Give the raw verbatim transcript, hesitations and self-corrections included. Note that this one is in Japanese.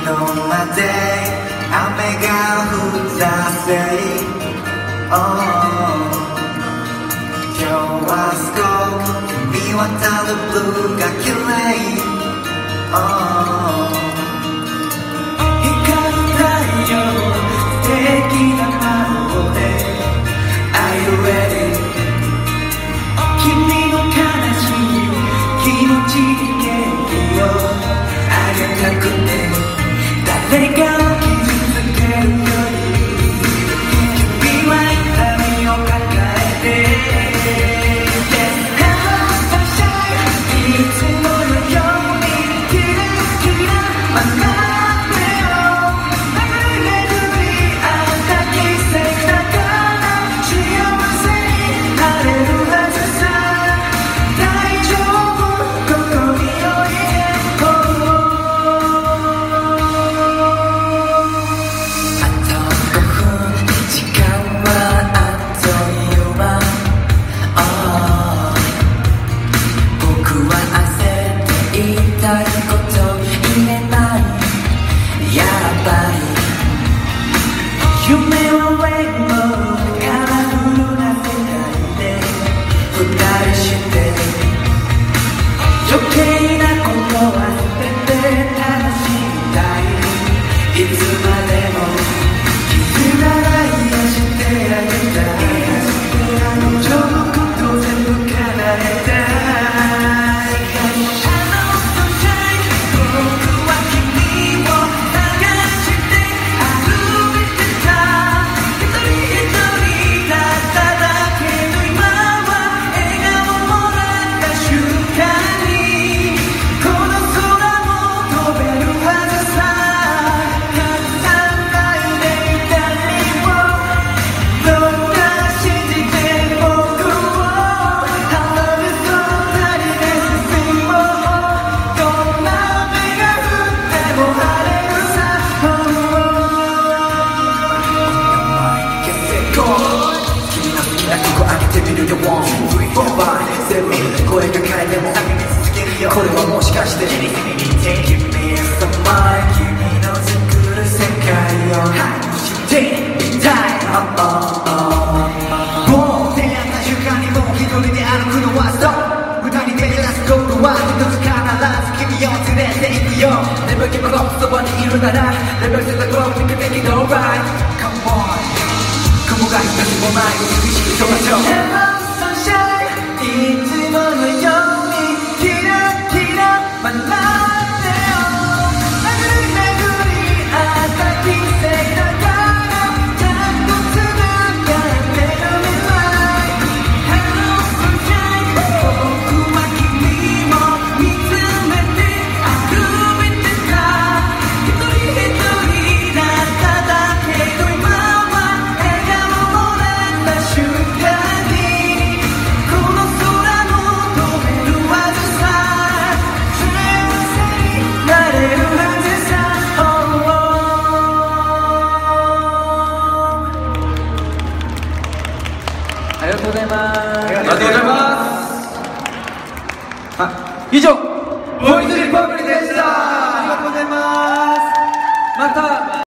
まで雨が降ったせい、oh、今日はすごく見渡るブルーが綺麗、oh、光る太陽素敵な顔で Are you ready？ 君の悲しい気持ちに元気をあげたくて、誰かを傷つけるより君は痛みを抱えて、いつものようにキラキラ学べよ、巡り合った奇跡だから幸せになれるはずさ、大丈夫ここにおいで、あとごふん時間はあっという間、僕は焦って言いたいこと言えない、やっぱり夢はウェイボーカラフルな世界で二人して余計なことは全て楽しみたい、いつまでも絆が癒してあげたい、望むこと全部叶えたい、声が変えてもこれはもしかして Give me some mind 君の作る世界を知ってみたい、もう出会った瞬間にもう一人で歩くのはストップ、二人で目指すゴールは一つ、必ず君を連れて行くよ、Never give up そばにいるなら Never set the goal to make it alright Come on 雲が一つもない美しい空上、いつものようにキラキラ学んでよ、巡り巡り合った奇跡だからちゃんとつながってる未来、 Hello Sunshine 僕は君を見つめて歩いてた、一人一人だっただけど今は笑顔もらった瞬間にありがとうございます。ありがとうございます。あ、以上ボイスリパブリックでした。ありがとうございます。また